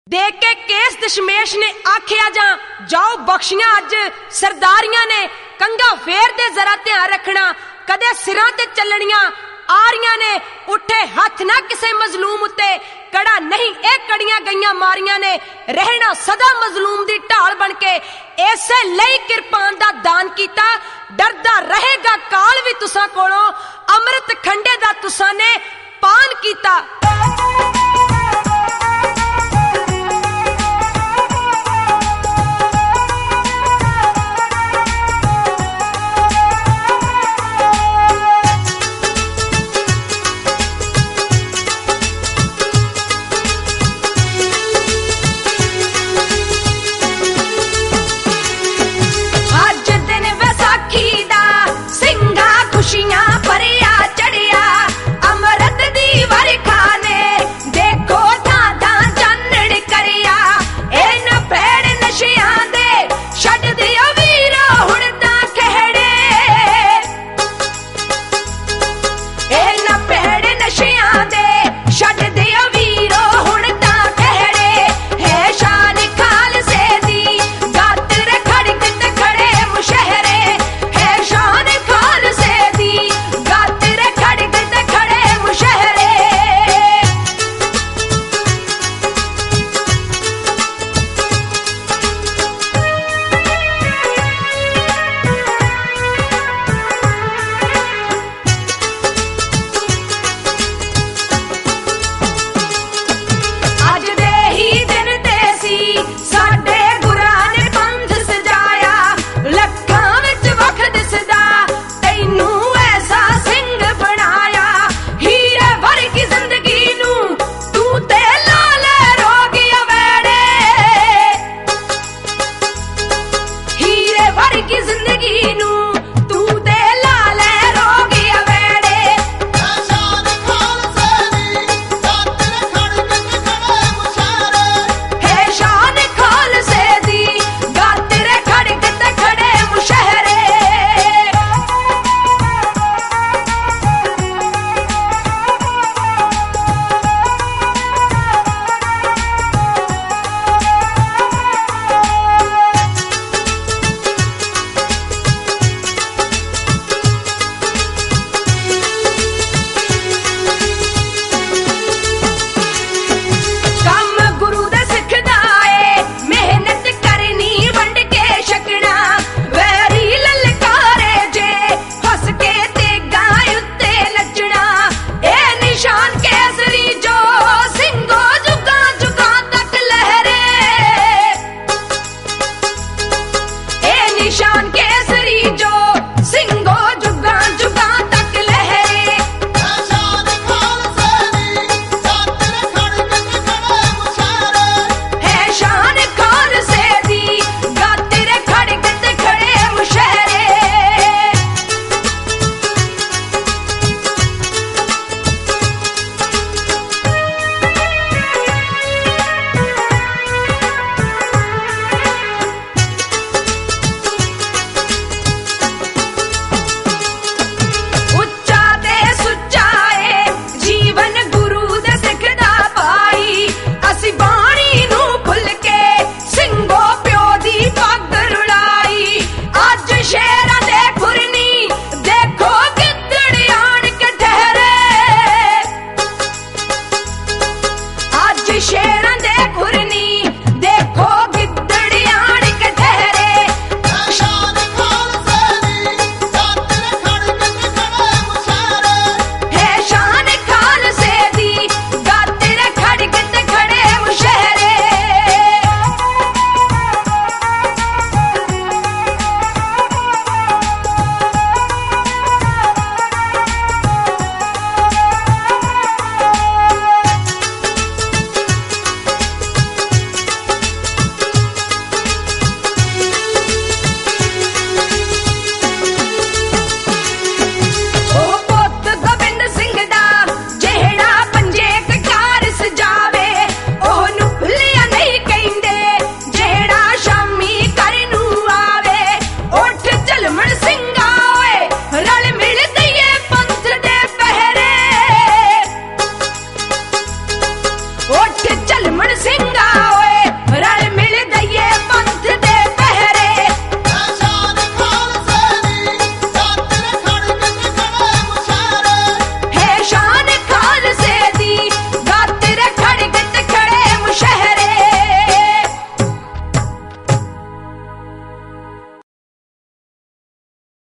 देख के केस दशमेश ने आखिया जा जाओ बख्शियां अज सरदारियां ने कंगा फेर दे जरा ध्यान रखना कदे सिरां ते चलनियां आरियां ने उठे हथ ना किसे मजलूम उत्ते कड़ा नहीं ए कड़ियां गईयां मारियां ने रहना सदा मजलूम दी ढाल बनके ऐसे लई किरपान दा दान कीता डरदा रहेगा काल भी तुसां कोलों अमृत खंडे दा तुसां ने पान कीता।